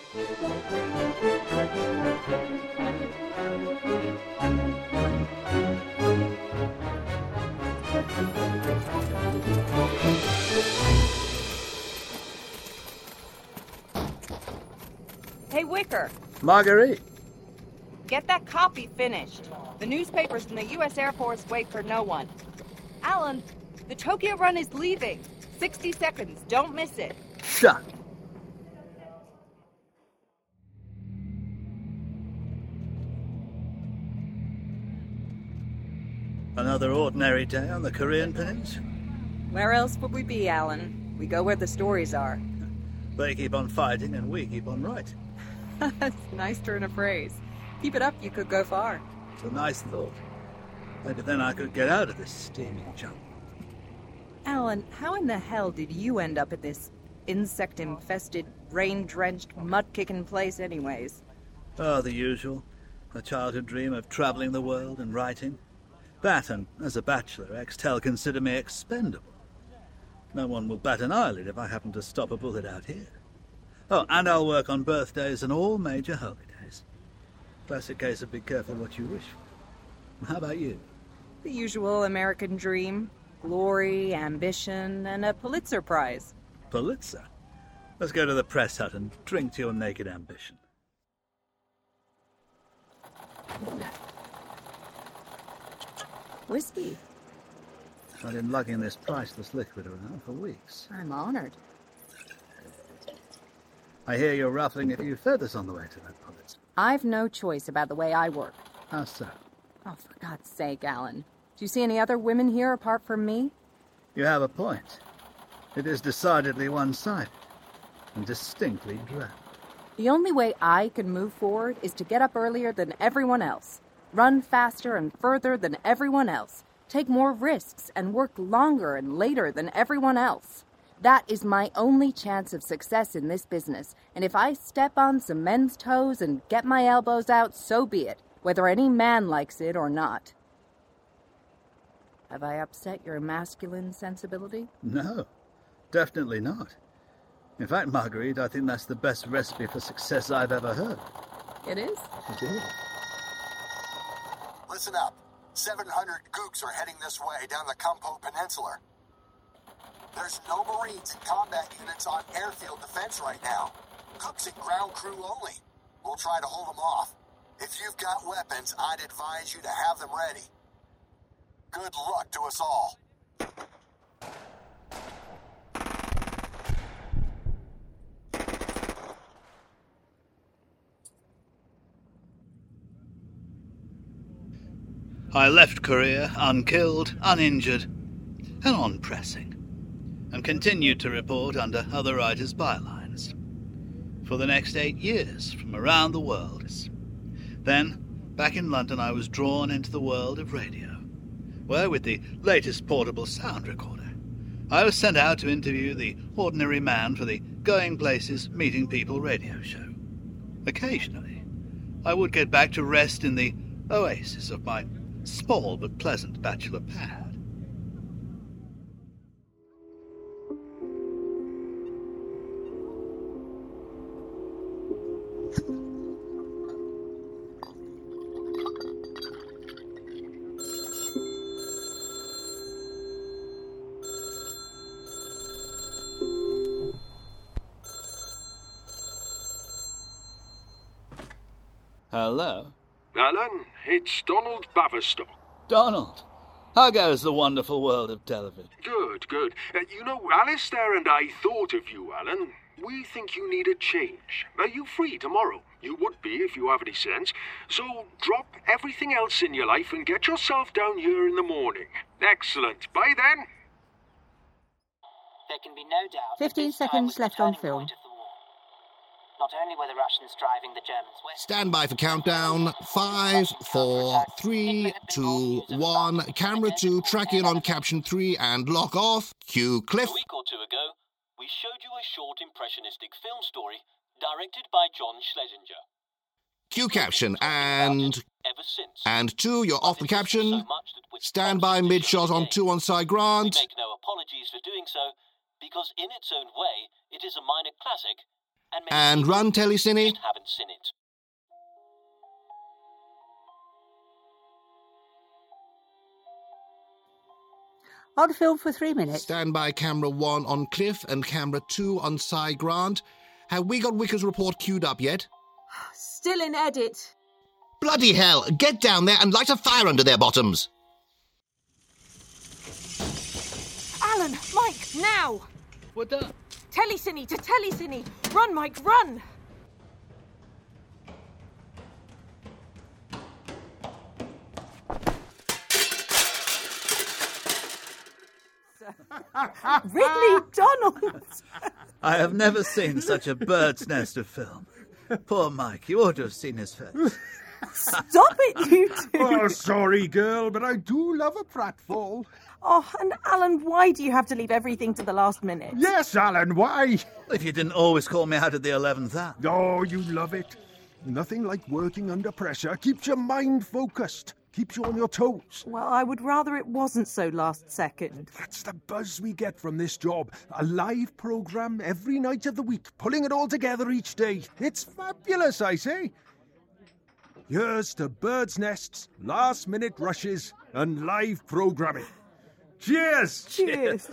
Hey, Wicker. Marguerite. Get that copy finished. The newspapers and the U.S. Air Force wait for no one. Alan, the Tokyo run is leaving. 60 seconds. Don't miss it. Shut. Another ordinary day on the Korean Peninsula. Where else would we be, Alan? We go where the stories are. They keep on fighting and we keep on writing. That's a nice turn of phrase. Keep it up, you could go far. It's a nice thought. Maybe then I could get out of this steaming junk. Alan, how in the hell did you end up at this insect-infested, rain-drenched, mud-kicking place anyways? Oh, the usual. A childhood dream of travelling the world and writing. That, and as a bachelor, Extel consider me expendable. No one will bat an eyelid if I happen to stop a bullet out here. Oh, and I'll work on birthdays and all major holidays. Classic case of be careful what you wish for. How about you? The usual American dream. Glory, ambition, and a Pulitzer Prize. Pulitzer? Let's go to the press hut and drink to your naked ambition. Whiskey. I've been lugging this priceless liquid around for weeks. I'm honored. I hear you're ruffling a few feathers on the way to that Pulitzer. I've no choice about the way I work. How so? Oh, for God's sake, Alan. Do you see any other women here apart from me? You have a point. It is decidedly one-sided and distinctly drab. The only way I can move forward is to get up earlier than everyone else, run faster and further than everyone else, take more risks and work longer and later than everyone else. That is my only chance of success in this business, and if I step on some men's toes and get my elbows out, so be it, whether any man likes it or not. Have I upset your masculine sensibility? No, definitely not. In fact, Marguerite, I think that's the best recipe for success I've ever heard. It is? It is. Listen up. 700 gooks are heading this way down the Kumpo Peninsula. There's no Marines and combat units on airfield defense right now. Cooks and ground crew only. We'll try to hold them off. If you've got weapons, I'd advise you to have them ready. Good luck to us all. I left Korea unkilled, uninjured, and unpressing, and continued to report under other writers' bylines for the next 8 years from around the world. Then, back in London, I was drawn into the world of radio, where, with the latest portable sound recorder, I was sent out to interview the ordinary man for the Going Places, Meeting People radio show. Occasionally, I would get back to rest in the oasis of my small but pleasant bachelor pad. Hello? Alan, it's Donald Baverstock. Donald, how goes the wonderful world of television? Good, good. Alistair and I thought of you, Alan. We think you need a change. Are you free tomorrow? You would be if you have any sense. So drop everything else in your life and get yourself down here in the morning. Excellent. Bye then. There can be no doubt. 15 seconds left on film. Not only were the Russians driving the Germans west... Stand by for countdown. 5, 4, 3, 2, 1. Camera 2, track in on caption 3 and lock off. Cue Cliff. A week or two ago, we showed you a short impressionistic film story directed by John Schlesinger. Cue caption and... Ever since. And 2, you're off the caption. Stand by mid-shot on 2 on side Grant. We make no apologies for doing so, because in its own way, it is a minor classic And run, Telecine. Haven't seen it. On film for 3 minutes. Stand by camera 1 on Cliff and camera 2 on Cy Grant. Have we got Wicker's report queued up yet? Still in edit. Bloody hell! Get down there and light a fire under their bottoms! Alan, Mike, now! We're done. Telecine to Telecine! Run, Mike, run! Ridley Donald! I have never seen such a bird's nest of film. Poor Mike, you ought to have seen his face. Stop it, you two! Oh, sorry, girl, but I do love a pratfall. Oh, and Alan, why do you have to leave everything to the last minute? Yes, Alan, why? If you didn't always call me out at the 11th hour. Oh, you love it. Nothing like working under pressure. Keeps your mind focused. Keeps you on your toes. Well, I would rather it wasn't so last second. That's the buzz we get from this job. A live programme every night of the week, pulling it all together each day. It's fabulous, I say. Here's to bird's nests, last-minute rushes, and live programming. Cheers! Cheers!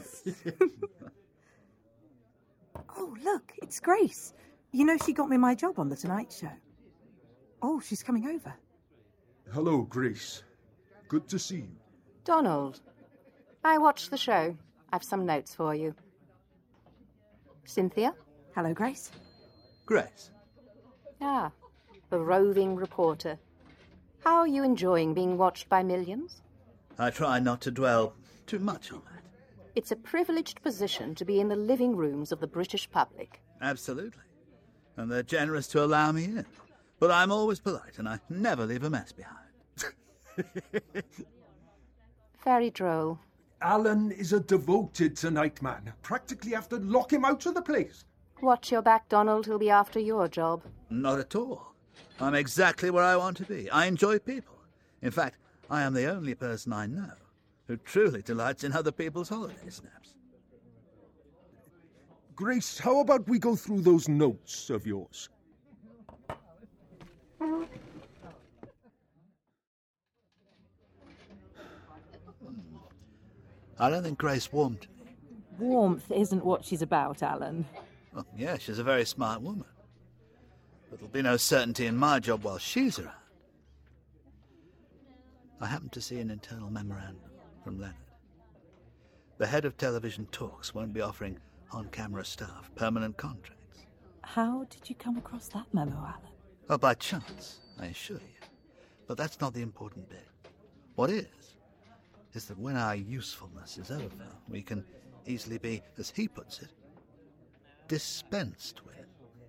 Oh, look, it's Grace. You know she got me my job on The Tonight Show. Oh, she's coming over. Hello, Grace. Good to see you. Donald, I watched the show. I've some notes for you. Cynthia? Hello, Grace. Grace. Ah, the roving reporter. How are you enjoying being watched by millions? I try not to dwell too much on that. It's a privileged position to be in the living rooms of the British public. Absolutely. And they're generous to allow me in. But I'm always polite, and I never leave a mess behind. Very droll. Alan is a devoted Tonight man. Practically have to lock him out of the place. Watch your back, Donald. He'll be after your job. Not at all. I'm exactly where I want to be. I enjoy people. In fact, I am the only person I know who truly delights in other people's holiday snaps. Grace, how about we go through those notes of yours? I don't think Grace warmed to me. Warmth isn't what she's about, Alan. Well, yeah, she's a very smart woman. But there'll be no certainty in my job while she's around. I happened to see an internal memorandum from Leonard. The head of television talks won't be offering on-camera staff permanent contracts. How did you come across that memo, Alan? Oh, by chance, I assure you. But that's not the important bit. What is that when our usefulness is over, we can easily be, as he puts it, dispensed with.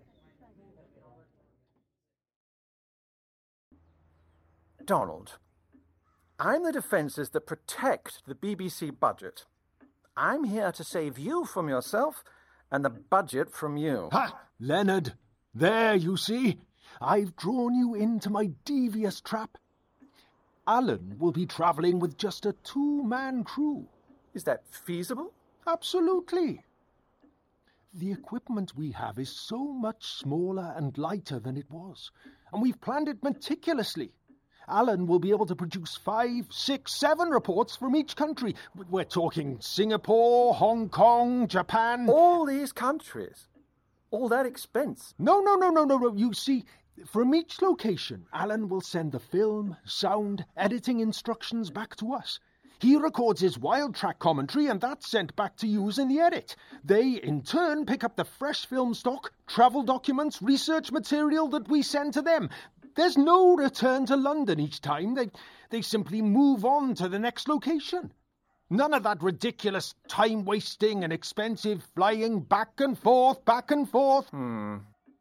Donald, I'm the defences that protect the BBC budget. I'm here to save you from yourself and the budget from you. Ha! Leonard, there you see. I've drawn you into my devious trap. Alan will be travelling with just a 2-man crew. Is that feasible? Absolutely. The equipment we have is so much smaller and lighter than it was, and we've planned it meticulously. Alan will be able to produce 5, 6, 7 reports from each country. We're talking Singapore, Hong Kong, Japan. All these countries? All that expense? No. You see, from each location, Alan will send the film, sound, editing instructions back to us. He records his wild track commentary, and that's sent back to you in the edit. They, in turn, pick up the fresh film stock, travel documents, research material that we send to them. There's no return to London each time. They simply move on to the next location. None of that ridiculous time-wasting and expensive flying back and forth. I'm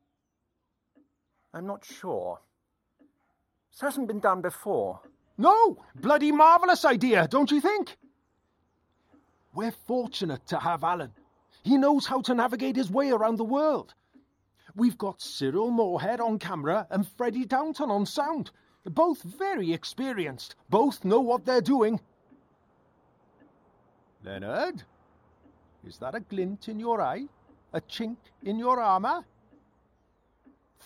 not sure. This hasn't been done before. No, bloody marvellous idea, don't you think? We're fortunate to have Alan. He knows how to navigate his way around the world. We've got Cyril Moorhead on camera and Freddie Downton on sound. Both very experienced. Both know what they're doing. Leonard, is that a glint in your eye? A chink in your armour?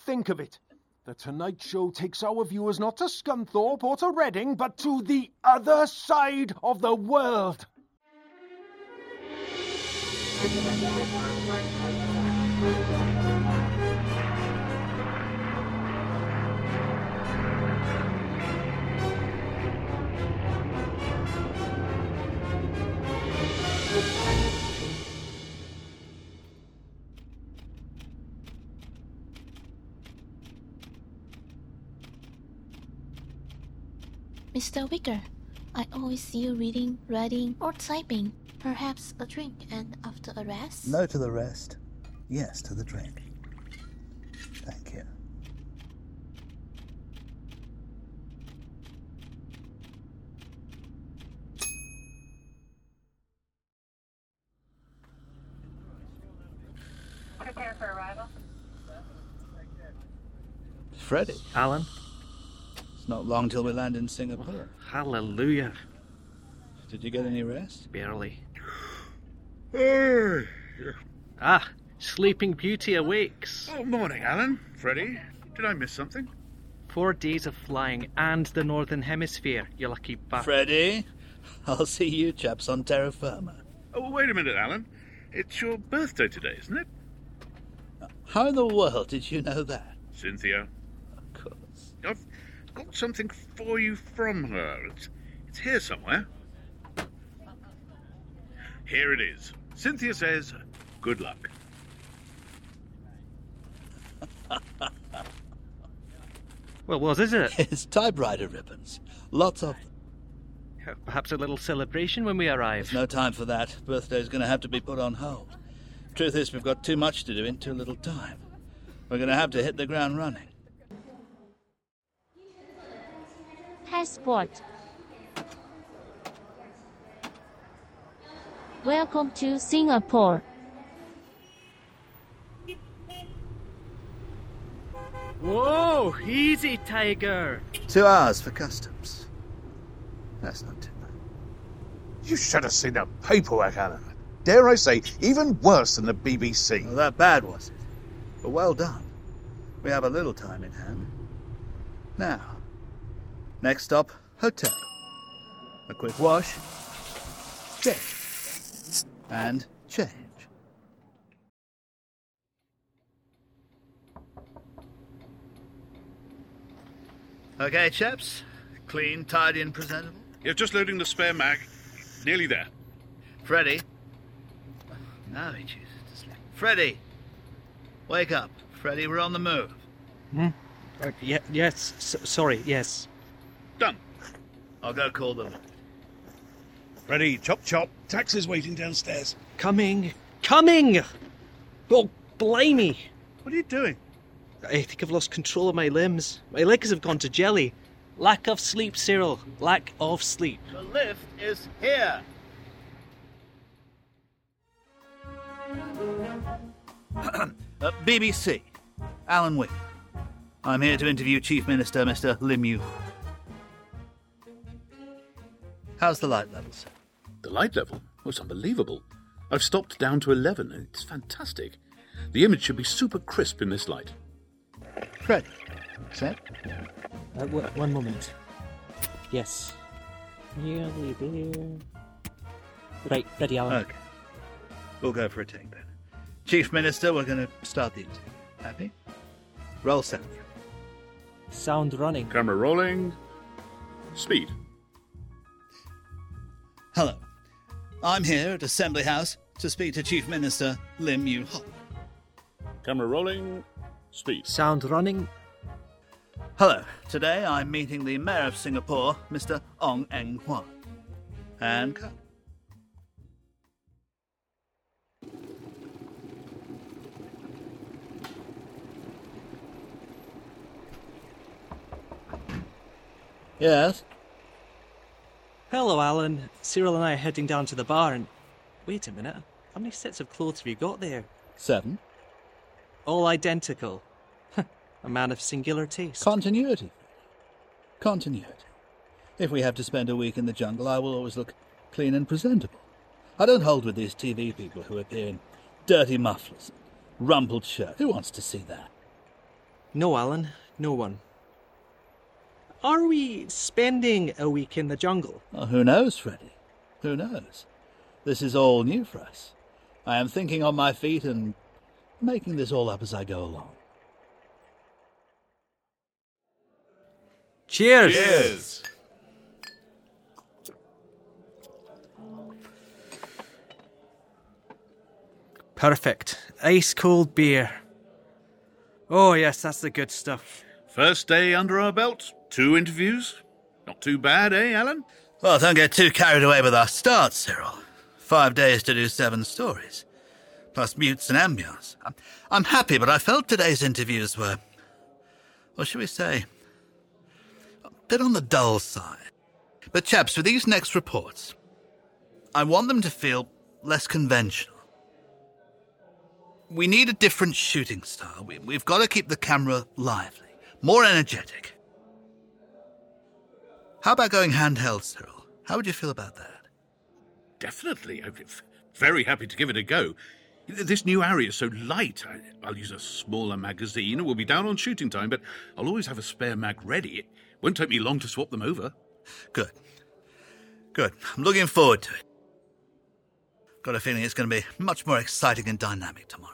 think of it. The Tonight Show takes our viewers not to Scunthorpe or to Reading, but to the other side of the world. Mr. Wicker, I always see you reading, writing, or typing. Perhaps a drink, and after a rest? No to the rest. Yes to the drink. Thank you. Prepare for arrival. Freddie. Alan? It's not long till we land in Singapore. Hallelujah. Did you get any rest? Barely. Sleeping Beauty awakes. Oh, morning, Alan. Freddie, did I miss something? 4 days of flying and the Northern Hemisphere, you lucky bastard. Freddie, I'll see you chaps on terra firma. Oh, wait a minute, Alan. It's your birthday today, isn't it? How in the world did you know that? Cynthia. Of course. I've got something for you from her. It's here somewhere. Here it is. Cynthia says, good luck. Well, what is it? It's typewriter ribbons. Lots of them. Perhaps a little celebration when we arrive. There's no time for that. Birthday's going to have to be put on hold. Truth is, we've got too much to do in too little time. We're going to have to hit the ground running. Passport. Welcome to Singapore. Whoa, easy, Tiger. 2 hours for customs. That's not too bad. You should have seen the paperwork, Alan. Dare I say, even worse than the BBC. Well, that bad was it? But well done. We have a little time in hand. Now, next stop, hotel. A quick wash, change, and change. Okay, chaps. Clean, tidy, and presentable. You're just loading the spare mag. Nearly there. Freddie. Now he chooses to sleep. Freddie! Wake up. Freddie, we're on the move. Yes, sorry, yes. Done. I'll go call them. Freddie, chop chop. Taxi's waiting downstairs. Coming! Oh, blimey! What are you doing? I think I've lost control of my limbs. My legs have gone to jelly. Lack of sleep, Cyril. Lack of sleep. The lift is here. BBC. Alan Wick. I'm here to interview Chief Minister Mr. Lim Yu. How's the light level, sir? The light level? Oh, it's unbelievable. I've stopped down to 11 and it's fantastic. The image should be super crisp in this light. Freddie, set? One moment. Yes. Nearly there. Right, ready, Alan. Okay. We'll go for a take then. Chief Minister, we're going to start the interview. Happy? Roll sound. Sound running. Camera rolling. Speed. Hello. I'm here at Assembly House to speak to Chief Minister Lim Yu Ho. Camera rolling. Speed. Sound running. Hello. Today I'm meeting the Mayor of Singapore, Mr. Ong Eng Hua. And cut. Yes? Hello, Alan. Cyril and I are heading down to the bar and... Wait a minute. How many sets of clothes have you got there? 7. All identical. A man of singular taste. Continuity. Continuity. If we have to spend a week in the jungle, I will always look clean and presentable. I don't hold with these TV people who appear in dirty mufflers, rumpled shirts. Who wants to see that? No, Alan, no one. Are we spending a week in the jungle? Well, who knows, Freddy? Who knows? This is all new for us. I am thinking on my feet and making this all up as I go along. Cheers! Cheers! Perfect. Ice cold beer. Oh yes, that's the good stuff. First day under our belt, 2 interviews. Not too bad, eh, Alan? Well, don't get too carried away with our start, Cyril. 5 days to do 7 stories, plus mutes and ambience. I'm happy, but I felt today's interviews were, what should we say, a bit on the dull side. But chaps, with these next reports, I want them to feel less conventional. We need a different shooting style. We've got to keep the camera lively, more energetic. How about going handheld, Cyril? How would you feel about that? Definitely. I'm very happy to give it a go. This new area is so light. I'll use a smaller magazine and we'll be down on shooting time, but I'll always have a spare mag ready. It won't take me long to swap them over. Good. Good. I'm looking forward to it. Got a feeling it's going to be much more exciting and dynamic tomorrow.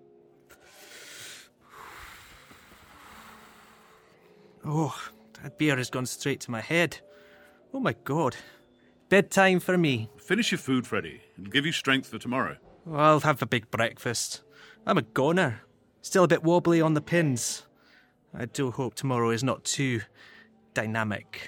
Oh, that beer has gone straight to my head. Oh my God. Bedtime for me. Finish your food, Freddy. It'll give you strength for tomorrow. Well, I'll have a big breakfast. I'm a goner. Still a bit wobbly on the pins. I do hope tomorrow is not too dynamic.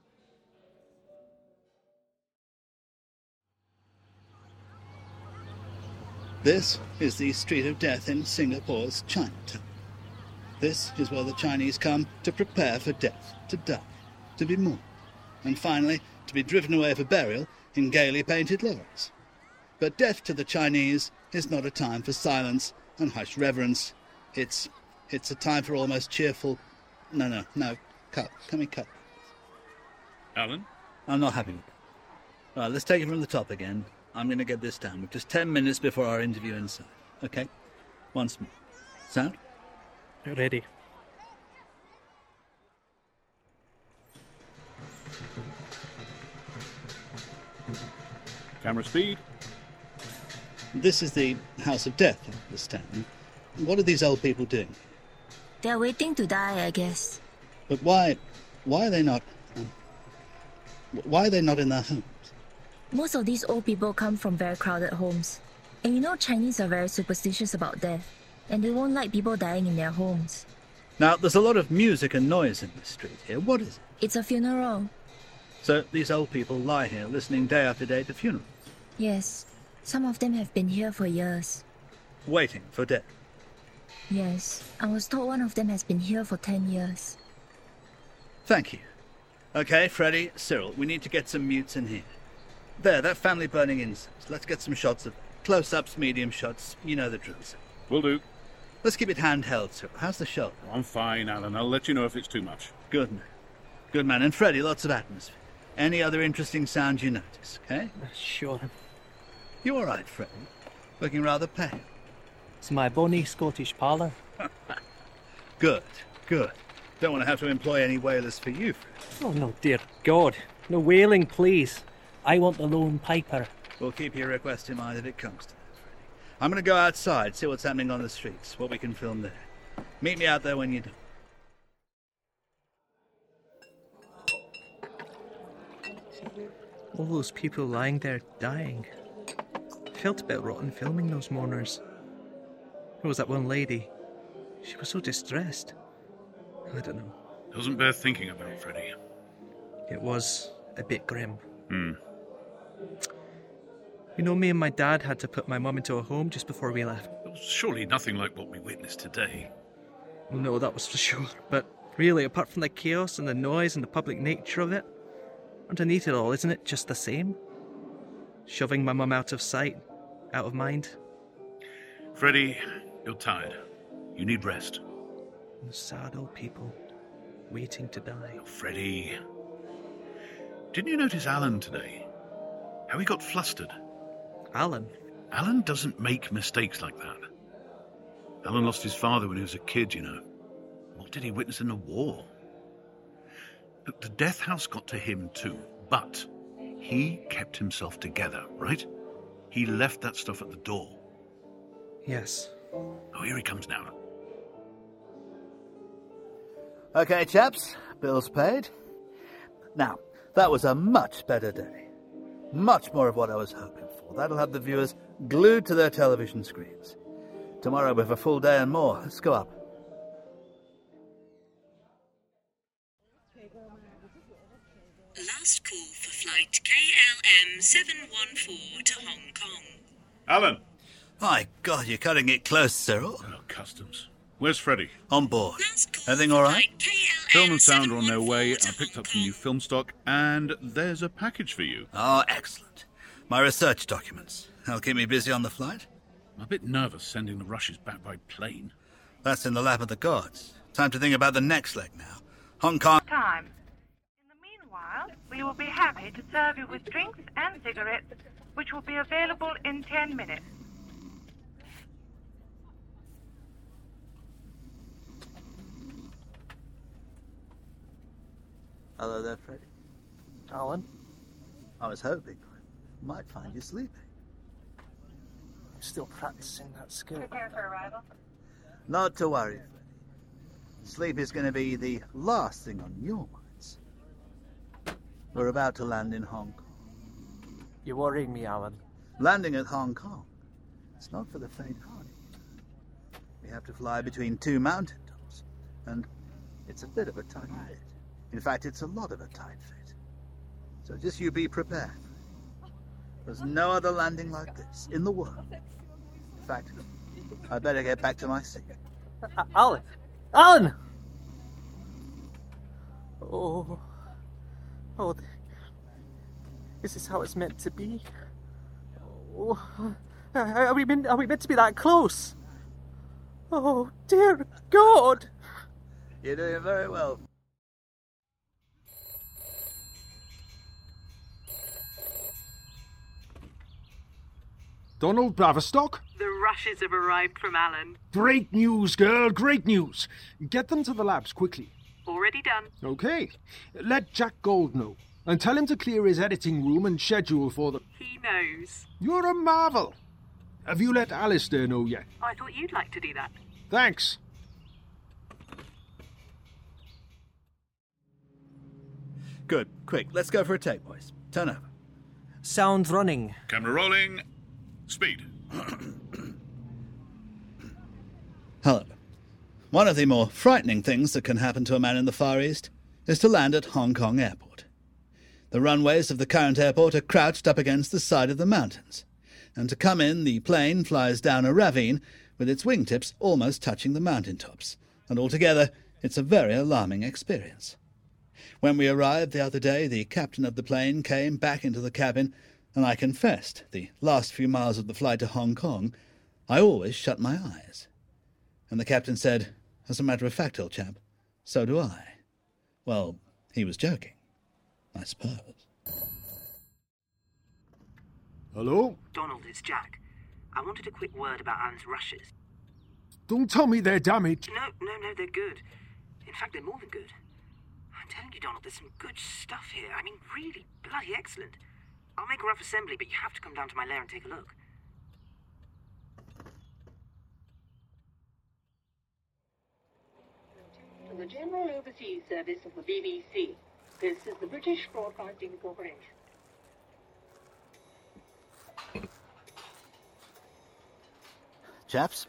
This is the Street of Death in Singapore's Chinatown. This is where the Chinese come to prepare for death, to die, to be mourned, and finally to be driven away for burial in gaily painted lorries. But death to the Chinese is not a time for silence and hushed reverence. It's a time for almost cheerful... No, cut. Can we cut? Alan? I'm not happy with that. Right, let's take it from the top again. I'm going to get this down with just 10 minutes before our interview inside. Okay? Once more. Sound? Ready. Camera speed. This is the House of Death, I understand. What are these old people doing? They're waiting to die, I guess. But why are they not... why are they not in their homes? Most of these old people come from very crowded homes. And you know Chinese are very superstitious about death, and they won't like people dying in their homes. Now, there's a lot of music and noise in the street here. What is it? It's a funeral. So these old people lie here listening day after day to funerals? Yes. Some of them have been here for years. Waiting for death? Yes. I was told one of them has been here for 10 years. Thank you. Okay, Freddy, Cyril, we need to get some mutes in here. There, that family burning incense. Let's get some shots of close-ups, medium shots. You know the drill, sir. Will do. Let's keep it handheld, sir. How's the shot? I'm fine, Alan. I'll let you know if it's too much. Good man. Good man. And Freddy, lots of atmosphere. Any other interesting sounds you notice, okay? Sure. You all right, Freddy? Looking rather pale. It's my bonny Scottish parlour. Good, good. Don't want to have to employ any wailers for you, Fred. Oh, no, dear God. No wailing, please. I want the lone piper. We'll keep your request in mind if it comes to that, Freddy. I'm going to go outside, see what's happening on the streets, what we can film there. Meet me out there when you're done. All those people lying there dying. Felt a bit rotten filming those mourners. There was that one lady. She was so distressed. I don't know. Doesn't bear thinking about, Freddy. It was a bit grim. You know, me and my dad had to put my mum into a home just before we left. Surely nothing like what we witnessed today. Well, no, that was for sure. But really, apart from the chaos and the noise and the public nature of it, underneath it all, isn't it just the same? Shoving my mum out of sight, out of mind. Freddy, you're tired. You need rest. And sad old people, waiting to die. Oh, Freddy. Didn't you notice Alan today? How he got flustered? Alan? Alan doesn't make mistakes like that. Alan lost his father when he was a kid, you know. did he witness in the war? Look, the death house got to him too, but he kept himself together, right? He left that stuff at the door. Yes. Oh, here he comes now. Okay, chaps, bills paid. Now, that was a much better day. Much more of what I was hoping for. That'll have the viewers glued to their television screens. Tomorrow we've a full day and more. Let's go up. Last call for flight KLM 714 to Hong Kong. Alan! My God, you're cutting it close, Cyril. Oh, customs. Where's Freddie? On board. Everything all right? Film and sound are on their way. I picked up some new film stock, and there's a package for you. Oh, excellent. My research documents. That'll keep me busy on the flight. I'm a bit nervous sending the rushes back by plane. That's in the lap of the gods. Time to think about the next leg now. Hong Kong. Time. In the meanwhile, we will be happy to serve you with drinks and cigarettes, which will be available in 10 minutes. Hello there, Freddie. Alan? I was hoping I might find you sleeping. I'm still practicing that skill. Prepare for arrival. Not to worry, Freddie. Sleep is going to be the last thing on your minds. We're about to land in Hong Kong. You're worrying me, Alan. Landing at Hong Kong. It's not for the faint-hearted. We have to fly between two mountain tops, and it's a bit of a tight fit. In fact, it's a lot of a tight fit. So just you be prepared. There's no other landing like this in the world. In fact, I better get back to my seat. Alan! Alan! Oh. Is this how it's meant to be? Oh. Are we meant to be that close? Oh, dear God! You're doing very well. Donald Baverstock? The rushes have arrived from Alan. Great news, girl, great news. Get them to the labs quickly. Already done. Okay. Let Jack Gold know. And tell him to clear his editing room and schedule for them. He knows. You're a marvel. Have you let Alistair know yet? I thought you'd like to do that. Thanks. Good. Quick, let's go for a take, boys. Turn over. Sound running. Camera rolling. Speed. Hello. One of the more frightening things that can happen to a man in the Far East is to land at Hong Kong Airport. The runways of the current airport are crouched up against the side of the mountains, and to come in, the plane flies down a ravine with its wingtips almost touching the mountaintops, and altogether it's a very alarming experience. When we arrived the other day, the captain of the plane came back into the cabin, and I confessed the last few miles of the flight to Hong Kong, I always shut my eyes. And the captain said, "As a matter of fact, old chap, so do I." Well, he was joking, I suppose. Hello? Donald, it's Jack. I wanted a quick word about Alan's rushes. Don't tell me they're damaged. No, they're good. In fact, they're more than good. I'm telling you, Donald, there's some good stuff here. I mean, really bloody excellent. I'll make a rough assembly, but you have to come down to my lair and take a look. To the General Overseas Service of the BBC, this is the British Broadcasting Corporation. Chaps?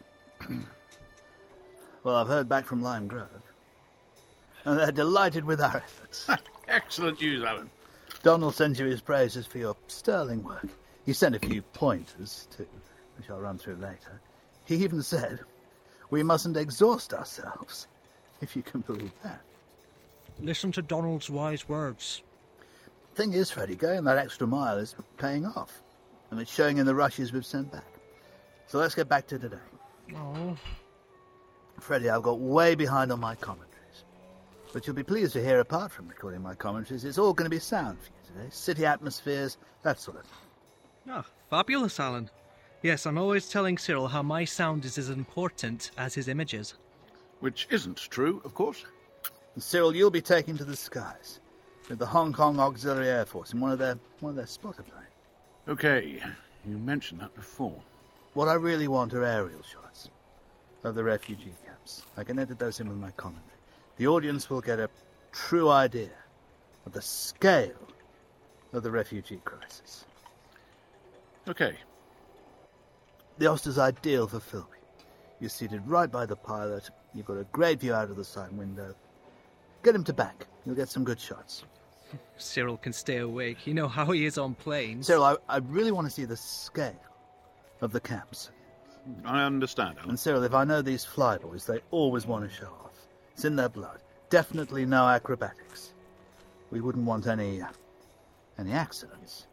Well, I've heard back from Lime Grove, and they're delighted with our efforts. Excellent news, Alan. Donald sends you his praises for your sterling work. He sent a few pointers, too, which I'll run through later. He even said, we mustn't exhaust ourselves, if you can believe that. Listen to Donald's wise words. Thing is, Freddie, going that extra mile is paying off, and it's showing in the rushes we've sent back. So let's get back to today. Oh. Freddie, I've got way behind on my commentaries. But you'll be pleased to hear, apart from recording my commentaries, it's all going to be sound for you today. City atmospheres, that sort of thing. Ah, fabulous, Alan. Yes, I'm always telling Cyril how my sound is as important as his images. Which isn't true, of course. And Cyril, you'll be taken to the skies with the Hong Kong Auxiliary Air Force in one of their spotter planes. Okay, you mentioned that before. What I really want are aerial shots of the refugee camps. I can edit those in with my commentary. The audience will get a true idea of the scale of the refugee crisis. Okay. The Oster's ideal for filming. You're seated right by the pilot. You've got a great view out of the side window. Get him to back. You'll get some good shots. Cyril can stay awake. You know how he is on planes. Cyril, I really want to see the scale of the camps. I understand, Alan. And Cyril, if I know these flyboys, they always want to show off. It's in their blood. Definitely no acrobatics. We wouldn't want any accidents.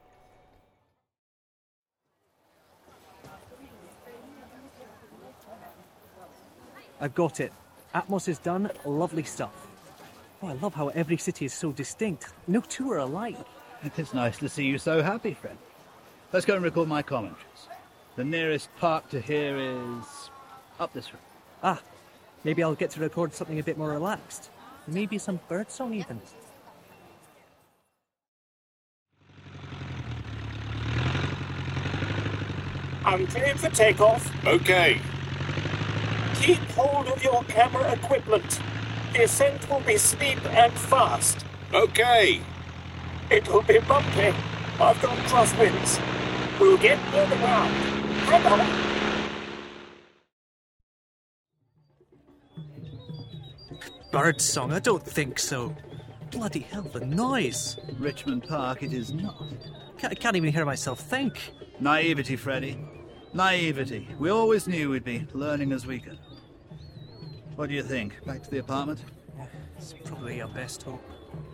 I've got it. Atmos is done. Lovely stuff. Oh, I love how every city is so distinct. No two are alike. It's nice to see you so happy, friend. Let's go and record my commentaries. The nearest park to here is up this road. Ah, maybe I'll get to record something a bit more relaxed. Maybe some birdsong even. I'm cleared for takeoff. Okay. Keep hold of your camera equipment. The ascent will be steep and fast. Okay. It'll be bumpy. I've got crosswinds. We'll get all around. Hang on. Birdsong? I don't think so. Bloody hell, the noise. Richmond Park, it is not. I can't even hear myself think. Naivety, Freddy. Naivety. We always knew we'd be learning as we go. What do you think? Back to the apartment? It's probably your best hope.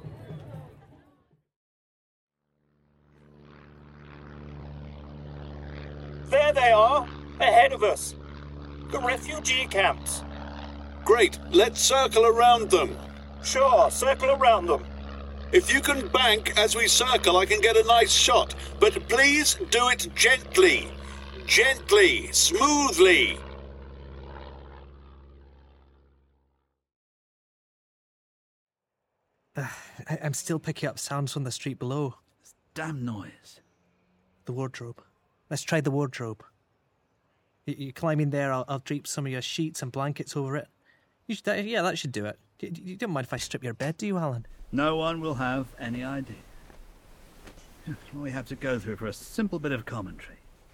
There they are, ahead of us. The refugee camps. Great, let's circle around them. Sure, circle around them. If you can bank as we circle, I can get a nice shot. But please do it gently. Gently, smoothly. I'm still picking up sounds from the street below. Damn noise. The wardrobe. Let's try the wardrobe. You climb in there, I'll drape some of your sheets and blankets over it. Yeah, that should do it. You don't mind if I strip your bed, do you, Alan? No one will have any idea. What we have to go through for a simple bit of commentary.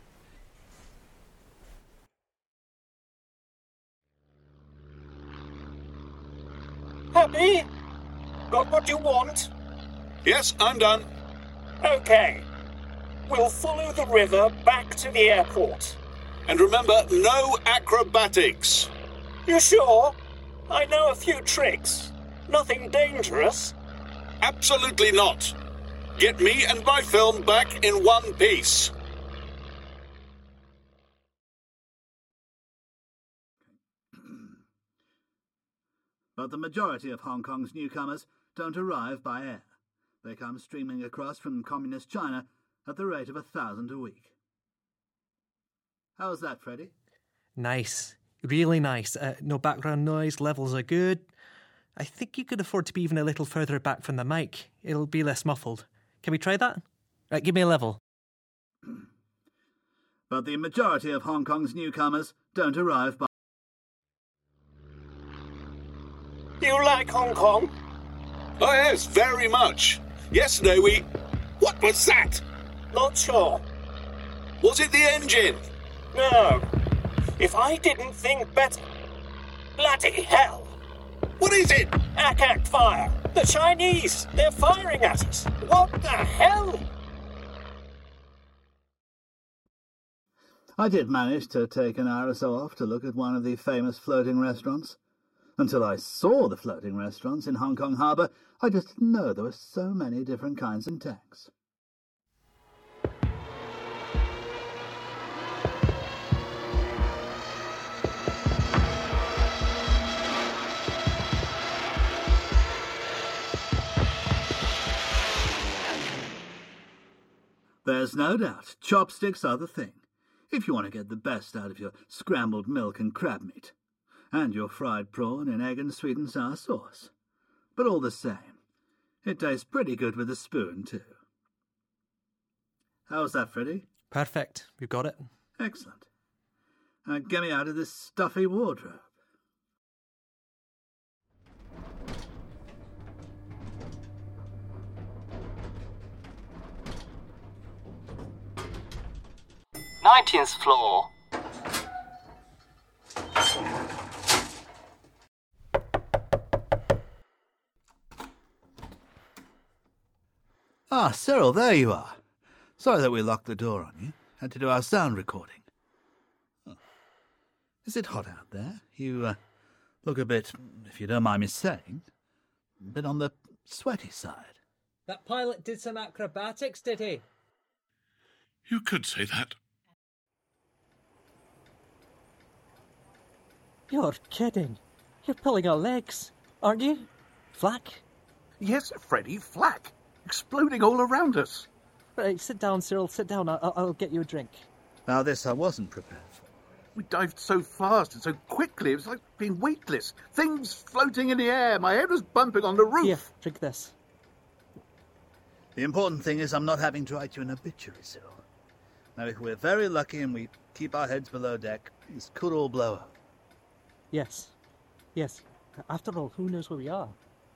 Happy? Got what you want? Yes, I'm done. Okay. We'll follow the river back to the airport. And remember, no acrobatics. You sure? I know a few tricks. Nothing dangerous. Absolutely not. Get me and my film back in one piece. But the majority of Hong Kong's newcomers don't arrive by air. They come streaming across from communist China at the rate of 1,000 a week. How's that, Freddie? Nice. Really nice. No background noise, levels are good. I think you could afford to be even a little further back from the mic. It'll be less muffled. Can we try that? Right, give me a level. But the majority of Hong Kong's newcomers don't arrive by... You like Hong Kong? Oh yes, very much. Yesterday we... What was that? Not sure. Was it the engine? No. If I didn't think better... Bloody hell! What is it? Ack fire! The Chinese! They're firing at us! What the hell? I did manage to take an hour or so off to look at one of the famous floating restaurants. Until I saw the floating restaurants in Hong Kong Harbour, I just didn't know there were so many different kinds of tanks. There's no doubt, chopsticks are the thing, if you want to get the best out of your scrambled milk and crab meat. And your fried prawn in egg and sweet and sour sauce. But all the same, it tastes pretty good with a spoon, too. How's that, Freddie? Perfect. We've got it. Excellent. Now get me out of this stuffy wardrobe. '90th floor. Ah, Cyril, there you are. Sorry that we locked the door on you. Had to do our sound recording. Oh. Is it hot out there? You look a bit, if you don't mind me saying, a bit on the sweaty side. That pilot did some acrobatics, did he? You could say that. You're kidding. You're pulling our legs, aren't you? Flak? Yes, Freddie, flak. Exploding all around us. Right, sit down, Cyril, sit down. I'll get you a drink. Now this I wasn't prepared for. We dived so fast and so quickly, it was like being weightless. Things floating in the air. My head was bumping on the roof. Here, drink this. The important thing is I'm not having to write you an obituary, Cyril. Now, if we're very lucky and we keep our heads below deck, this could all blow up. Yes. Yes. After all, who knows where we are?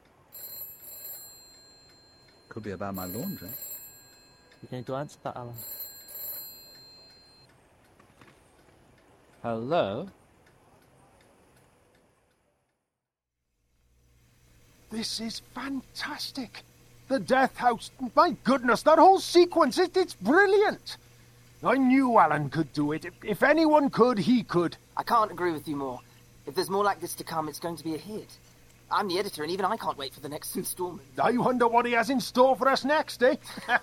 Could be about my laundry. You're going to answer that, Alan? Hello? This is fantastic. The Death House, my goodness, that whole sequence, it's brilliant. I knew Alan could do it. If anyone could, he could. I can't agree with you more. If there's more like this to come, it's going to be a hit. I'm the editor, and even I can't wait for the next installment. I wonder what he has in store for us next, eh?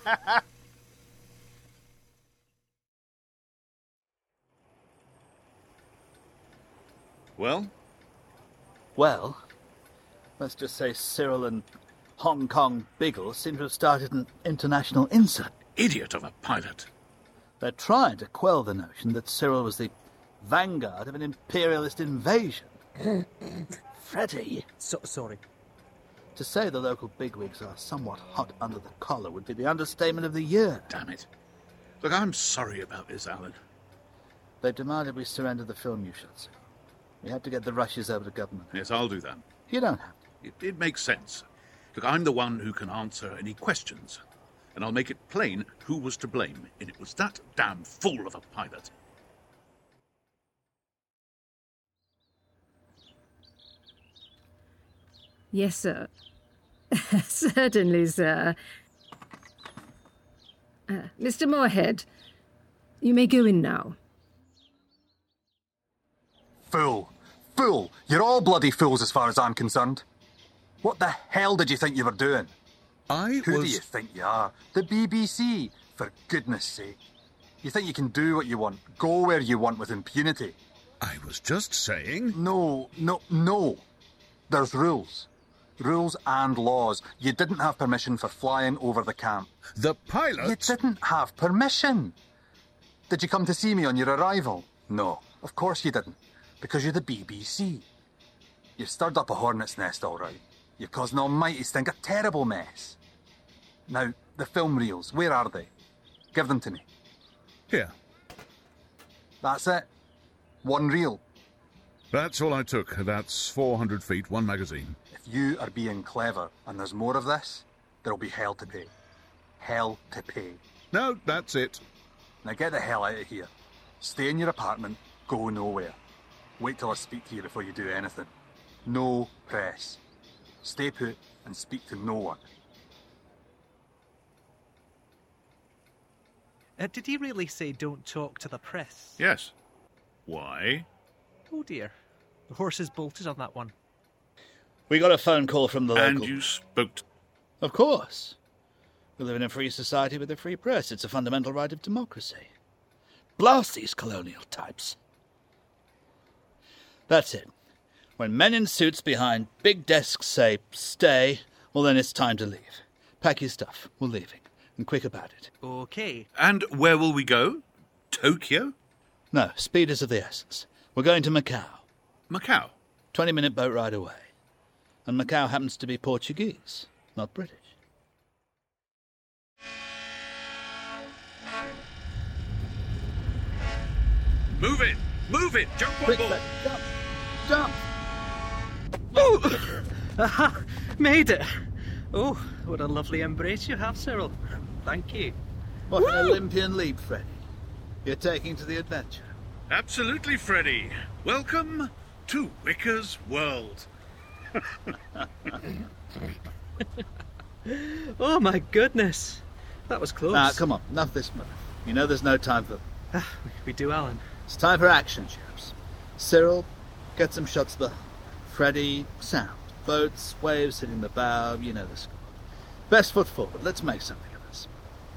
Well? Well, let's just say Cyril and Hong Kong Biggle seem to have started an international insert. Idiot of a pilot. They're trying to quell the notion that Cyril was the vanguard of an imperialist invasion. Freddie. Sorry. To say the local bigwigs are somewhat hot under the collar would be the understatement of the year. Damn it. Look, I'm sorry about this, Alan. They've demanded we surrender the film you shot, Cyril. We have to get the rushes over to government. Yes, I'll do that. You don't have to. It makes sense. Look, I'm the one who can answer any questions. And I'll make it plain who was to blame. And it was that damn fool of a pilot. Yes, sir. Certainly, sir. Mr. Moorhead, you may go in now. Fool. Fool. You're all bloody fools as far as I'm concerned. What the hell did you think you were doing? Who do you think you are? The BBC, for goodness sake. You think you can do what you want, go where you want with impunity? I was just saying... No. There's rules. Rules and laws. You didn't have permission for flying over the camp. The pilot... You didn't have permission. Did you come to see me on your arrival? No, of course you didn't. Because you're the BBC. You've stirred up a hornet's nest, all right. You've caused an almighty stink, a terrible mess. Now, the film reels, where are they? Give them to me. Here. That's it. One reel. That's all I took. That's 400 feet, one magazine. If you are being clever and there's more of this, there'll be hell to pay. Hell to pay. No, that's it. Now get the hell out of here. Stay in your apartment, go nowhere. Wait till I speak to you before you do anything. No press. Stay put and speak to no one. Did he really say don't talk to the press? Yes. Why? Oh dear. The horse is bolted on that one. We got a phone call from the local... And you spoke to... Of course. We live in a free society with a free press. It's a fundamental right of democracy. Blast these colonial types. That's it. When men in suits behind big desks say, stay, well then it's time to leave. Pack your stuff. We're leaving. And quick about it. Okay. And where will we go? Tokyo? No, speed is of the essence. We're going to Macau. Macau? 20-minute boat ride away. And Macau happens to be Portuguese, not British. Move it! Move it! Jump on board! Jump! Oh! Aha! Made it! Oh, what a lovely embrace you have, Cyril. Thank you. What an Olympian leap, Freddie. You're taking to the adventure. Absolutely, Freddie. Welcome to Wicker's world. Oh my goodness. That was close. Now, come on, enough of this muff. You know there's no time for... We do, Alan. It's time for action, chaps. Cyril, get some shots of the hull. Freddie, sound. Boats, waves hitting the bow, you know the score. Best foot forward, let's make something of this.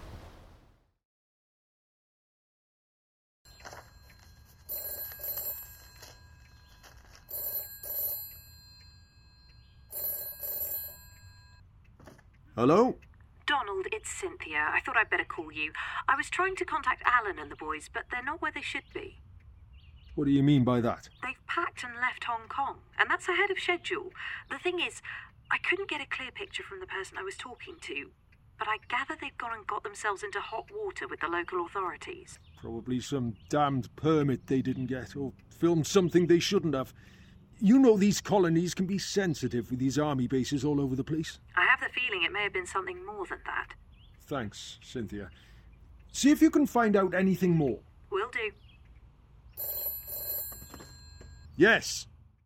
Hello? Donald, it's Cynthia. I thought I'd better call you. I was trying to contact Alan and the boys, but they're not where they should be. What do you mean by that? They've packed and left Hong Kong, and that's ahead of schedule. The thing is, I couldn't get a clear picture from the person I was talking to, but I gather they've gone and got themselves into hot water with the local authorities. Probably some damned permit they didn't get, or filmed something they shouldn't have. You know these colonies can be sensitive with these army bases all over the place. I have the feeling it may have been something more than that. Thanks, Cynthia. See if you can find out anything more. Will do. Yes.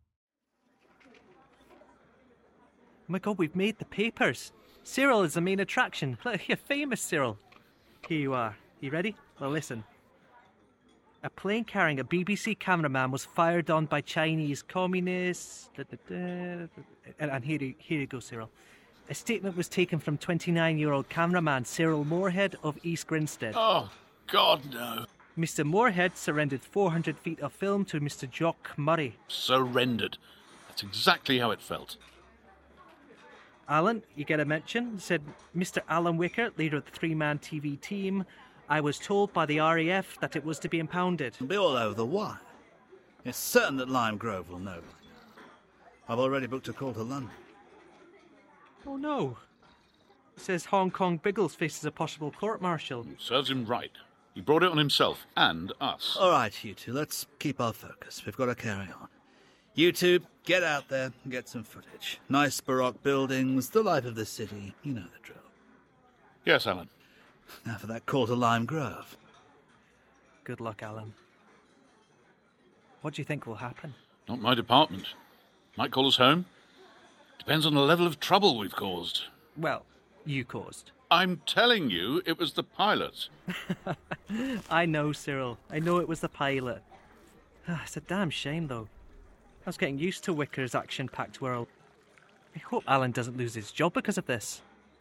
Oh my God, we've made the papers. Cyril is the main attraction. Look, you're famous, Cyril. Here you are. You ready? Well, listen. A plane carrying a BBC cameraman was fired on by Chinese communists. And here you go, Cyril. A statement was taken from 29-year-old cameraman Cyril Moorhead of East Grinstead. Oh, God, no. Mr. Moorhead surrendered 400 feet of film to Mr. Jock Murray. Surrendered. That's exactly how it felt. Alan, you get a mention. Said, Mr. Alan Wicker, leader of the three-man TV team. I was told by the RAF that it was to be impounded. It'll be all over the wire. It's certain that Lime Grove will know by now. I've already booked a call to London. Oh no. It says Hong Kong Biggles faces a possible court-martial. Serves him right. He brought it on himself and us. All right, you two, let's keep our focus. We've got to carry on. You two, get out there and get some footage. Nice Baroque buildings, the life of the city. You know the drill. Yes, Alan. Now for that call to Lime Grove. Good luck, Alan. What do you think will happen? Not my department. Might call us home. Depends on the level of trouble we've caused. Well, you caused. I'm telling you, it was the pilot. I know, Cyril. I know it was the pilot. It's a damn shame, though. I was getting used to Wicker's action-packed world. I hope Alan doesn't lose his job because of this.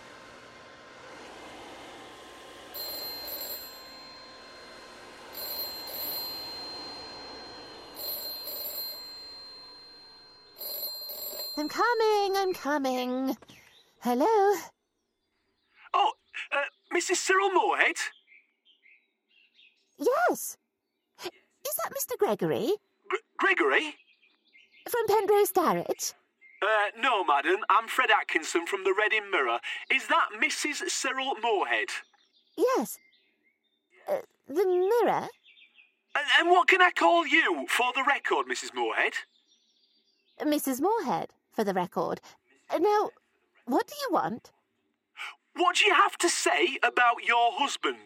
I'm coming. Hello? Oh, Mrs. Cyril Moorhead? Yes. Is that Mr. Gregory? Gregory? From Penrose Garage? No, madam. I'm Fred Atkinson from the Reading Mirror. Is that Mrs. Cyril Moorhead? Yes. The Mirror? And what can I call you, for the record, Mrs. Moorhead? Mrs. Moorhead, for the record. Now, what do you want? What do you have to say about your husband?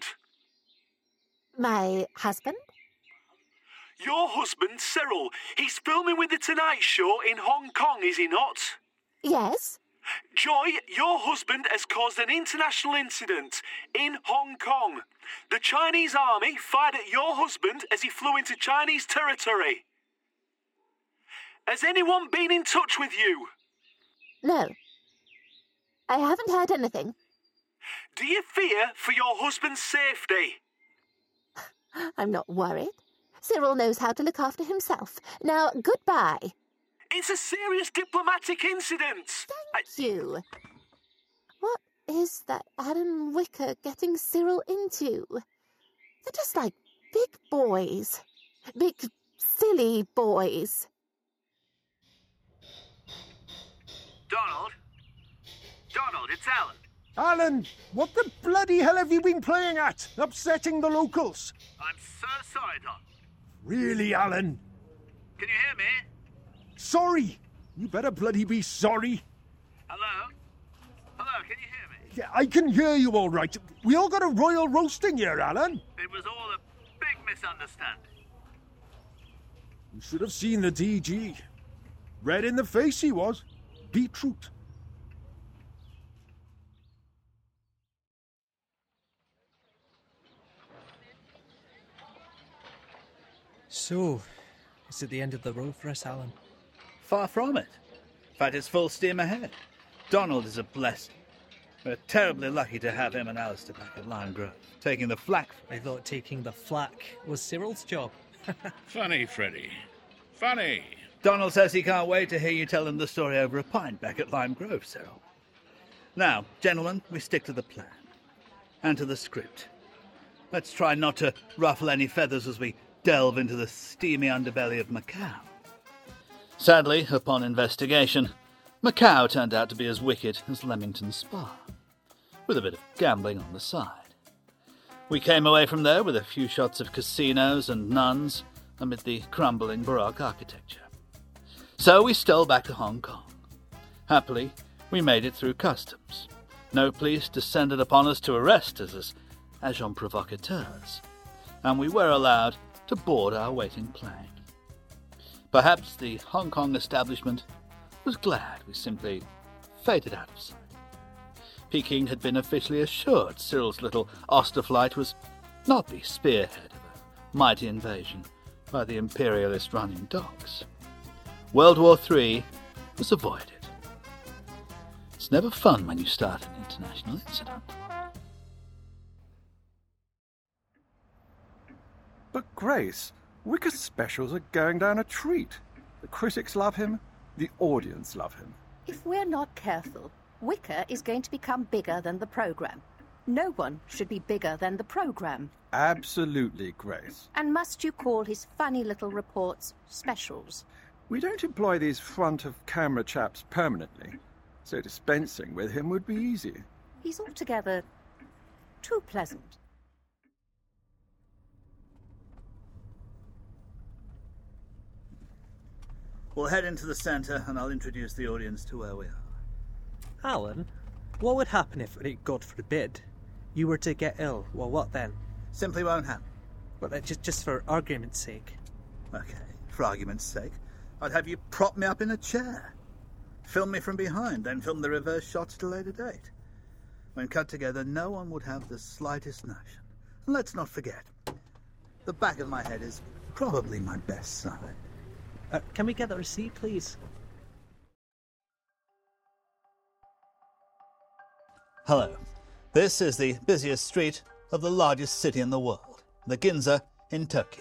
My husband? Your husband, Cyril. He's filming with The Tonight Show in Hong Kong, is he not? Yes. Joy, your husband has caused an international incident in Hong Kong. The Chinese army fired at your husband as he flew into Chinese territory. Has anyone been in touch with you? No. I haven't heard anything. Do you fear for your husband's safety? I'm not worried. Cyril knows how to look after himself. Now, goodbye. It's a serious diplomatic incident. Thank you. What is that Alan Wicker getting Cyril into? They're just like big boys. Big, silly boys. Donald, it's Alan. Alan, what the bloody hell have you been playing at? Upsetting the locals. I'm so sorry, Don. Really, Alan? Can you hear me? Sorry. You better bloody be sorry. Hello? Hello, can you hear me? Yeah, I can hear you all right. We all got a royal roasting here, Alan. It was all a big misunderstanding. You should have seen the DG. Red in the face he was. Beetroot. So, is it the end of the road for us, Alan? Far from it. In fact, it's full steam ahead. Donald is a blessing. We're terribly lucky to have him and Alistair back at Lime Grove, taking the flak. I thought taking the flak was Cyril's job. Funny, Freddy. Funny. Donald says he can't wait to hear you tell him the story over a pint back at Lime Grove, Cyril. Now, gentlemen, we stick to the plan. And to the script. Let's try not to ruffle any feathers as we delve into the steamy underbelly of Macau. Sadly, upon investigation, Macau turned out to be as wicked as Leamington Spa, with a bit of gambling on the side. We came away from there with a few shots of casinos and nuns amid the crumbling Baroque architecture. So we stole back to Hong Kong. Happily, we made it through customs. No police descended upon us to arrest us as agents provocateurs, and we were allowed to board our waiting plane. Perhaps the Hong Kong establishment was glad we simply faded out of sight. Peking had been officially assured Cyril's little Oster flight was not the spearhead of a mighty invasion by the imperialist running dogs. World War III was avoided. It's never fun when you start an international incident. But Grace, Wicker's specials are going down a treat. The critics love him, the audience love him. If we're not careful, Wicker is going to become bigger than the programme. No one should be bigger than the programme. Absolutely, Grace. And must you call his funny little reports specials? We don't employ these front-of-camera chaps permanently, so dispensing with him would be easy. He's altogether too pleasant. We'll head into the centre and I'll introduce the audience to where we are. Alan, what would happen if, God forbid, you were to get ill? Well, what then? Simply won't happen. Well, just for argument's sake. Okay, for argument's sake, I'd have you prop me up in a chair. Film me from behind, then film the reverse shots at a later date. When cut together, no one would have the slightest notion. And let's not forget, the back of my head is probably my best side. Can we get the receipt, please? Hello. This is the busiest street of the largest city in the world, the Ginza in Tokyo.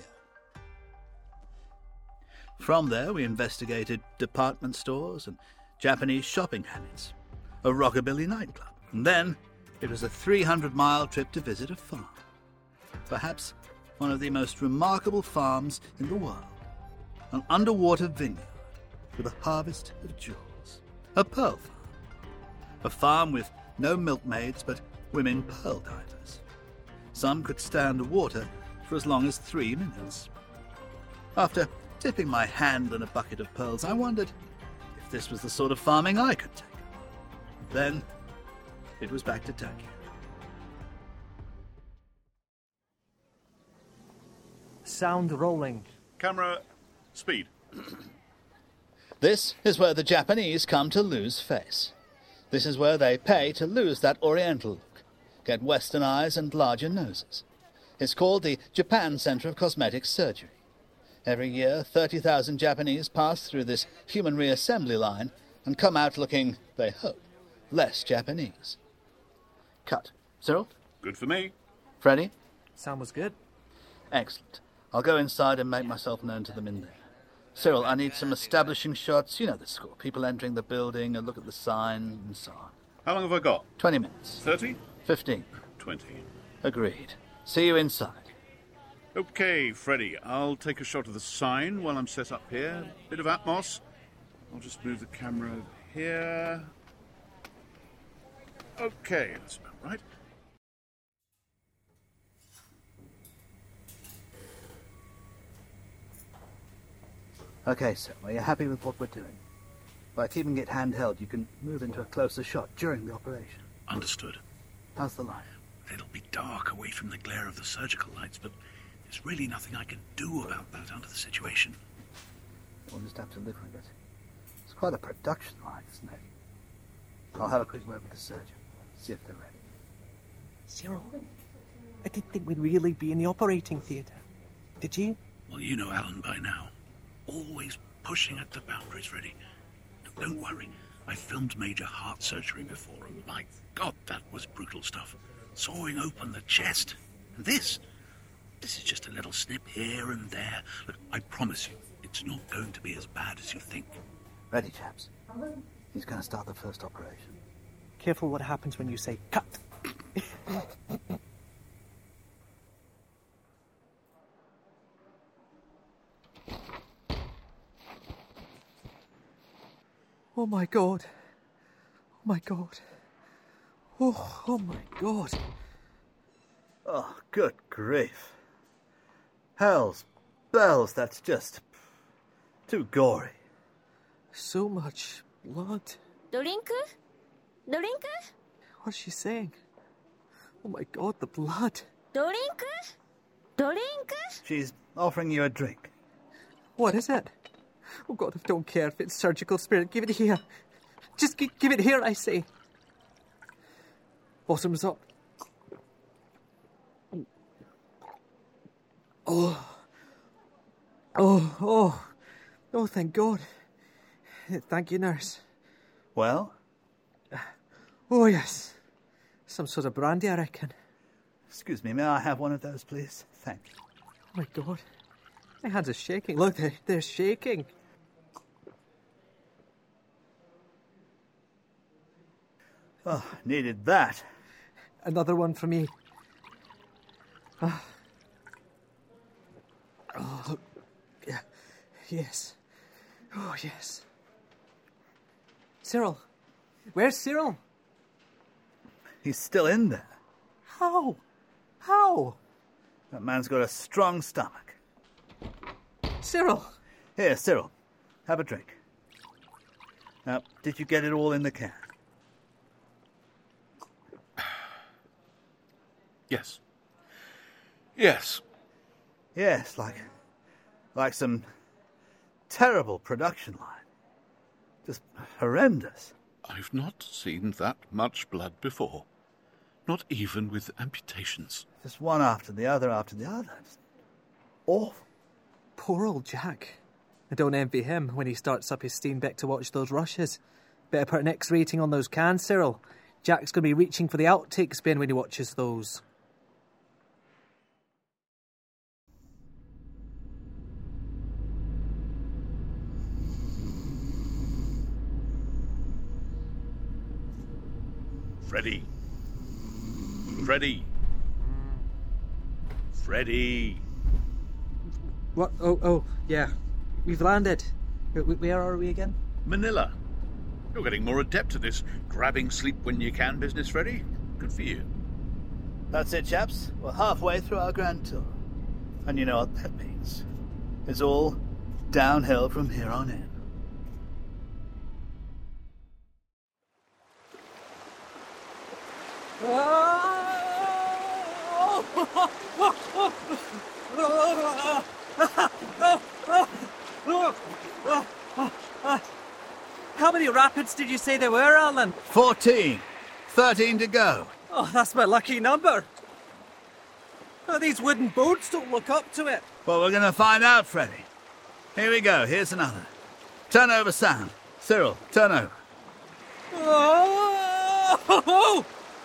From there, we investigated department stores and Japanese shopping habits, a rockabilly nightclub, and then it was a 300-mile trip to visit a farm. Perhaps one of the most remarkable farms in the world. An underwater vineyard with a harvest of jewels. A pearl farm. A farm with no milkmaids but women pearl divers. Some could stay underwater for as long as 3 minutes. After dipping my hand in a bucket of pearls, I wondered if this was the sort of farming I could take. Then it was back to Tokyo. Sound rolling. Camera, speed. This is where the Japanese come to lose face. This is where they pay to lose that oriental look, get western eyes and larger noses. It's called the Japan Center of Cosmetic Surgery. Every year, 30,000 Japanese pass through this human reassembly line and come out looking, they hope, less Japanese. Cut. Cyril? Good for me. Freddie? Sound was good. Excellent. I'll go inside and make myself known to them in there. Cyril, I need some establishing shots. You know the score. People entering the building, a look at the sign, and so on. How long have I got? 20 minutes. 30? 15. 20. Agreed. See you inside. Okay, Freddie, I'll take a shot of the sign while I'm set up here. Bit of atmos. I'll just move the camera over here. Okay, that's about right. Okay, sir, are you happy with what we're doing? By keeping it handheld, you can move into a closer shot during the operation. Understood. How's the light? It'll be dark away from the glare of the surgical lights, but there's really nothing I can do about that under the situation. We'll just have to live with it. It's quite a production line, isn't it? I'll have a quick word with the surgeon. See if they're ready. Cyril, I didn't think we'd really be in the operating theatre. Did you? Well, you know Alan by now. Always pushing at the boundaries, Freddie. Don't worry. I filmed major heart surgery before, and my God, that was brutal stuff. Sawing open the chest. And this is just a little snip here and there. Look, I promise you, it's not going to be as bad as you think. Ready, chaps. He's going to start the first operation. Careful what happens when you say cut. Oh my God. Oh my God. Oh my God. Oh, good grief. Hell's bells, that's just too gory. So much blood. Drink? What's she saying? Oh my God, the blood. Drink? She's offering you a drink. What is it? Oh God, I don't care if it's surgical spirit. Give it here. Just give it here, I say. Bottoms up. Oh, thank God. Thank you, nurse. Well? Oh, yes. Some sort of brandy, I reckon. Excuse me, may I have one of those, please? Thank you. Oh, my God. My hands are shaking. Look, they're shaking. Oh, needed that. Another one for me. Oh, yeah. Yes. Oh, yes. Cyril. Where's Cyril? He's still in there. How? That man's got a strong stomach. Cyril. Here, Cyril. Have a drink. Now, did you get it all in the can? Yes. Yes, like some terrible production line. Just horrendous. I've not seen that much blood before. Not even with amputations. Just one after the other after the other. Just awful. Poor old Jack. I don't envy him when he starts up his Steenbeck to watch those rushes. Better put an X rating on those cans, Cyril. Jack's going to be reaching for the outtakes bin when he watches those. Freddie. What? Oh, yeah. We've landed. Where are we again? Manila. You're getting more adept at this grabbing sleep when you can business, Freddie. Good for you. That's it, chaps. We're halfway through our grand tour. And you know what that means. It's all downhill from here on in. How many rapids did you say there were, Alan? 14. 13 to go. Oh, that's my lucky number. Oh, these wooden boats don't look up to it. Well, we're going to find out, Freddie. Here we go. Here's another. Turn over sound. Cyril, turn over. Oh!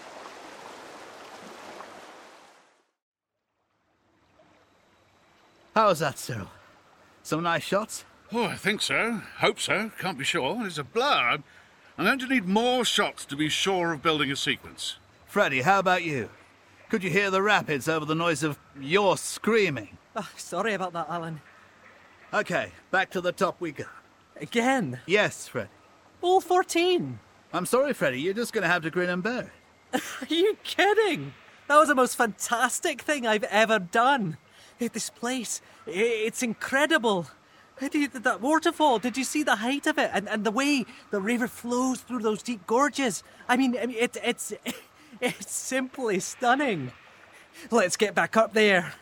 How was that, Cyril? Some nice shots? Oh, I think so. Hope so. Can't be sure. It's a blur. I'm going to need more shots to be sure of building a sequence. Freddie, how about you? Could you hear the rapids over the noise of your screaming? Oh, sorry about that, Alan. Okay, back to the top we go. Again? Yes, Freddie. All 14. I'm sorry, Freddie. You're just going to have to grin and bear it. Are you kidding? That was the most fantastic thing I've ever done. This place, it's incredible. That waterfall, did you see the height of it? And the way the river flows through those deep gorges? I mean, it's simply stunning. Let's get back up there.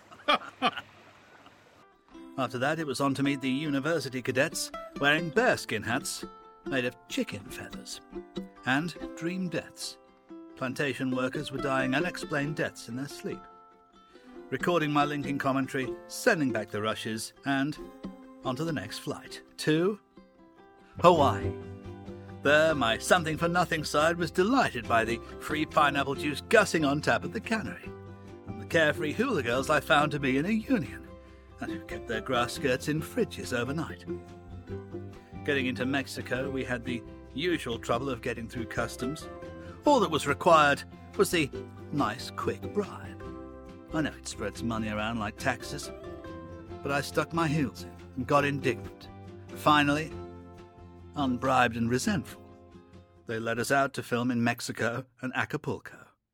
After that, it was on to meet the university cadets wearing bearskin hats made of chicken feathers. And dream deaths. Plantation workers were dying unexplained deaths in their sleep. Recording my linking commentary, sending back the rushes, and on to the next flight, to Hawaii. There, my something-for-nothing side was delighted by the free pineapple juice gushing on tap at the cannery, and the carefree hula girls I found to be in a union, and who kept their grass skirts in fridges overnight. Getting into Mexico, we had the usual trouble of getting through customs. All that was required was the nice, quick bribe. I know it spreads money around like taxes, but I stuck my heels in and got indignant. Finally, unbribed and resentful, they led us out to film in Mexico and Acapulco.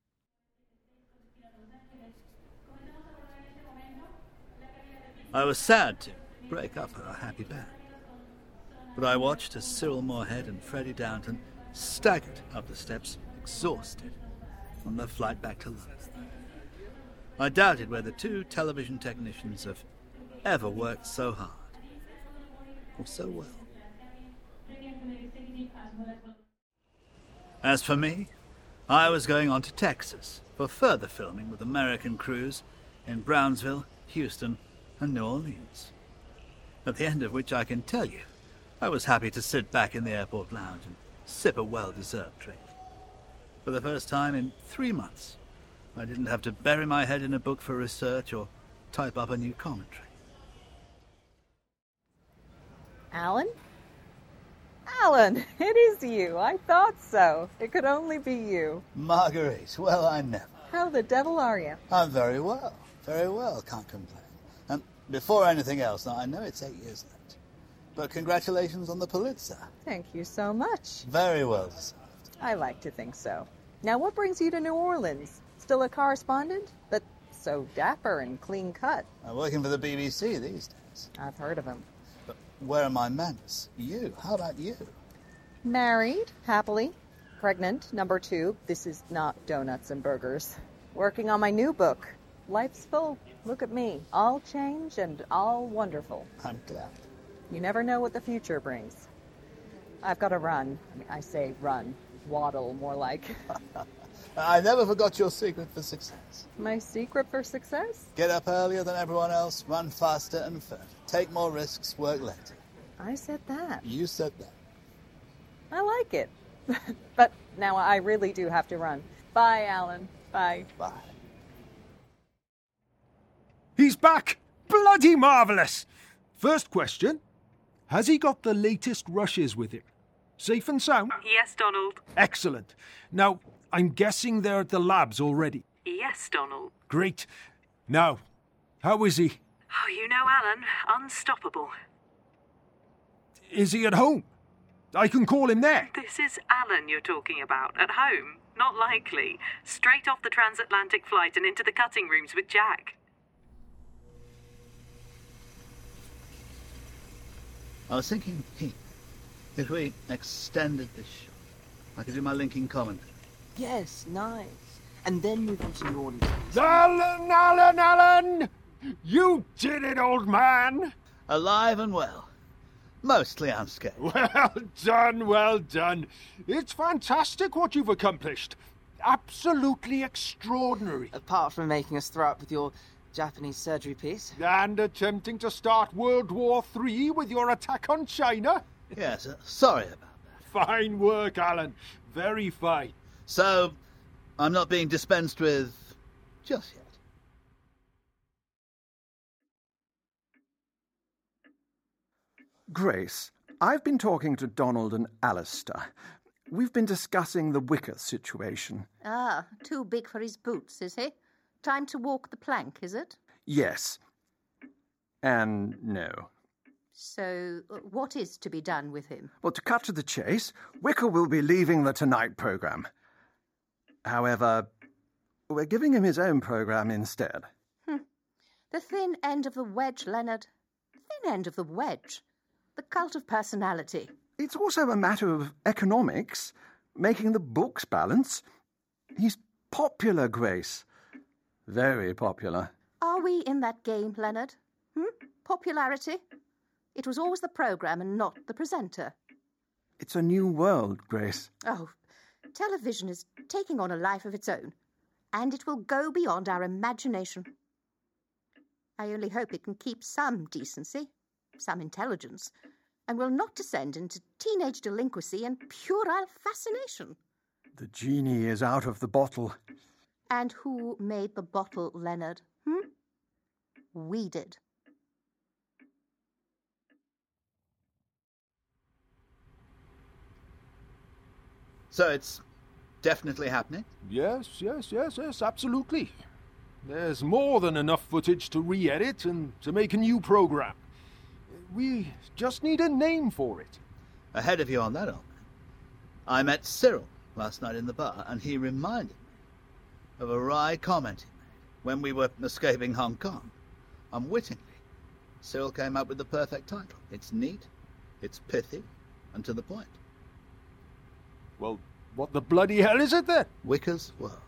I was sad to break up our happy band, but I watched as Cyril Moorhead and Freddie Downton staggered up the steps, exhausted, on their flight back to London. I doubted whether two television technicians have ever worked so hard, or so well. As for me, I was going on to Texas for further filming with American crews in Brownsville, Houston, and New Orleans. At the end of which I can tell you, I was happy to sit back in the airport lounge and sip a well-deserved drink. For the first time in 3 months, I didn't have to bury my head in a book for research or type up a new commentary. Alan? Alan, it is you. I thought so. It could only be you. Marguerite, well, I never. How the devil are you? I'm very well, can't complain. And before anything else, now I know it's 8 years left, but congratulations on the Pulitzer. Thank you so much. Very well deserved. I like to think so. Now, what brings you to New Orleans? Still a correspondent? But so dapper and clean-cut. I'm working for the BBC these days. I've heard of him. But where are my manners? You, how about you? Married, happily. Pregnant, number 2. This is not donuts and burgers. Working on my new book. Life's full. Look at me. All change and all wonderful. I'm glad. You never know what the future brings. I've got to run. I say run. Waddle, more like. I never forgot your secret for success. My secret for success? Get up earlier than everyone else, run faster and further. Take more risks, work later. I said that. You said that. I like it. But now I really do have to run. Bye, Alan. Bye. Bye. He's back! Bloody marvellous! First question, has he got the latest rushes with him? Safe and sound? Yes, Donald. Excellent. Now, I'm guessing they're at the labs already. Yes, Donald. Great. Now, how is he? Oh, you know Alan, unstoppable. Is he at home? I can call him there. This is Alan you're talking about. At home? Not likely. Straight off the transatlantic flight and into the cutting rooms with Jack. I was thinking, if we extended this shot, I could do my linking commentary. Yes, nice. And then move on to New Orleans. Alan! You did it, old man! Alive and well. Mostly unscathed. Well done. It's fantastic what you've accomplished. Absolutely extraordinary. Apart from making us throw up with your Japanese surgery piece. And attempting to start World War III with your attack on China. Yes, sorry about that. Fine work, Alan. Very fine. So, I'm not being dispensed with just yet. Grace, I've been talking to Donald and Alistair. We've been discussing the Wicker situation. Ah, too big for his boots, is he? Time to walk the plank, is it? Yes. And no. So, what is to be done with him? Well, to cut to the chase, Wicker will be leaving the Tonight programme. However, we're giving him his own program instead. The thin end of the wedge, Leonard. Thin end of the wedge. The cult of personality. It's also a matter of economics, making the books balance. He's popular, Grace. Very popular. Are we in that game, Leonard? Popularity? It was always the programme and not the presenter. It's a new world, Grace. Oh, television is taking on a life of its own, and it will go beyond our imagination. I only hope it can keep some decency, some intelligence, and will not descend into teenage delinquency and puerile fascination. The genie is out of the bottle. And who made the bottle, Leonard? We did. So it's definitely happening? Yes, absolutely. There's more than enough footage to re-edit and to make a new program. We just need a name for it. Ahead of you on that, old man. I met Cyril last night in the bar, and he reminded me of a wry comment he made when we were escaping Hong Kong. Unwittingly, Cyril came up with the perfect title. It's neat, it's pithy, and to the point. Well, what the bloody hell is it then? Wicker's World.